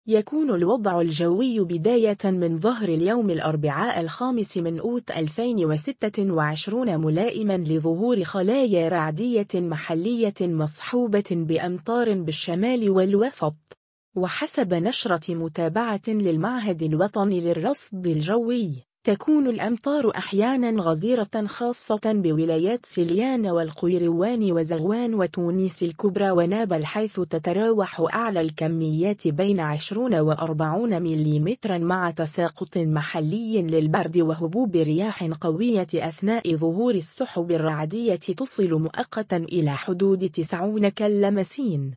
يكون الوضع الجوي بداية من ظهر اليوم الأربعاء 5 من أوت 2026 ملائما لظهور خلايا رعدية محلية مصحوبة بأمطار بالشمال والوسط. وحسب نشرة متابعة للمعهد الوطني للرصد الجوي، تكون الأمطار أحيانا غزيرة خاصة بولايات سليان والقيروان وزغوان وتونس الكبرى ونابل، حيث تتراوح أعلى الكميات بين 20 و40 ملم، مع تساقط محلي للبرد وهبوب رياح قوية أثناء ظهور السحب الرعدية تصل مؤقتا إلى حدود 90 كلمسين.